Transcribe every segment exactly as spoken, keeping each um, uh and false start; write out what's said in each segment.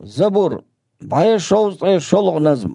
زبور باي شوز اي شلغ نظم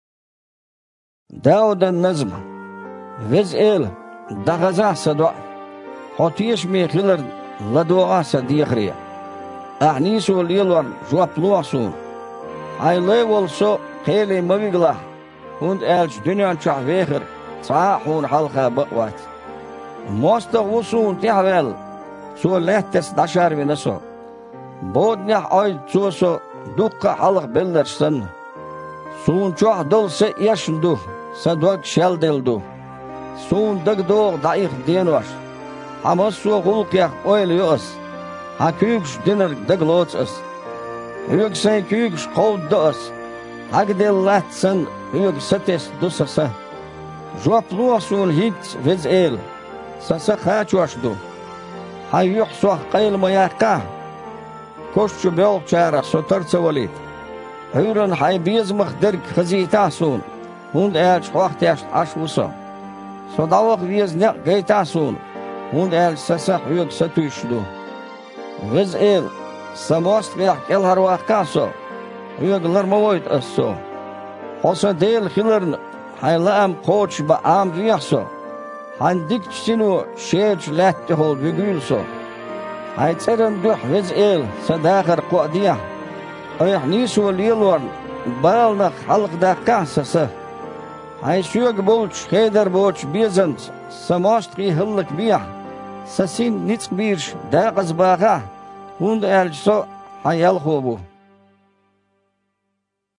داود النظم وز إل دغزا سدوا حتيش ميخلر لدوغا سديخريا أعنيسو ليلور جواب لوحسون هاي ليول سو قيلي مبيغلا هند ألش دنيا شح ويخر صاحون حلقة بقوات مستغوصون تحوال سو لهتس دشار ونسو بودنيح أي تسوسو دقة حلق بلر سن سون شوح دل سي يشندو سدوك شل دلدو سون دق دوغ ضعيف دينوش حمسو غلقيح أويل يؤس هكيوكش دينر دقلوتس اس هيوك سي كيوكش قود دؤس هك دل لات سن هيوك ستس دوسسه جواب لوحسون هيت وز إل سسا خاچوش دو هايوح سوح قيل مياقا كوشو بيوغ چارا سوترس وليد هيرن هاي بيزمخ درك خزيتا سون هند ايلش وقتاش عشوسا صداوغ ويز نق گيتا سون هند ايلش سسا هيوك ستوش دو وز إل سموست بيح كل هرواقاسو هيوك لرمويت اسو حسا ديل خلرن هاي لام قوش بأم ريحسو هنديك تشينو شيج لاتهول بيقولسو هاي تسرن دوح وز إل سداخر قوادية ايح نيسو ليلورن بالنخ حلق دا كاسسه هاي شوق بولش خيدر بولش بيزنت سموست قي هلك بيح سسين نيتق بيرش داقز باقا هند ألجسو هاي يلخوبو